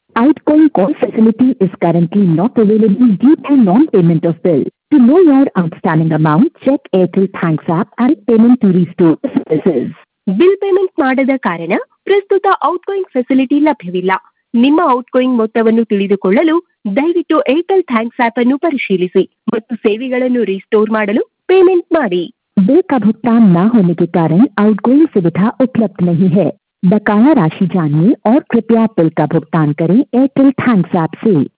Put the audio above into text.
Outgoing call facility is currently not available due to non-payment of bill. To know your outstanding amount, check Airtel Thanks app and payment to restore services. Bill payment ಮಾಡದ ಕಾರಣ ಪ್ರಸ್ತುತ outgoing facility ಲಭ್ಯವಿಲ್ಲ. ನಿಮ್ಮ outgoing ಮೊತ್ತವನ್ನು ತಿಳಿದುಕೊಳ್ಳಲು ದಯವಿಟ್ಟು Airtel thanks app ಅನ್ನು ಪರಿಶೀಲಿಸಿ ಮತ್ತು ಸೇವೆಗಳನ್ನು ರಿಸ್ಟೋರ್ ಮಾಡಲು पेमेंट ಮಾಡಿ. बिल का भुगतान न होने के कारण आउटगोइंग सुविधा उपलब्ध नहीं है. बकाया राशि जानिए और कृपया बिल का भुगतान करें एयरटेल थैंक्स ऐप से.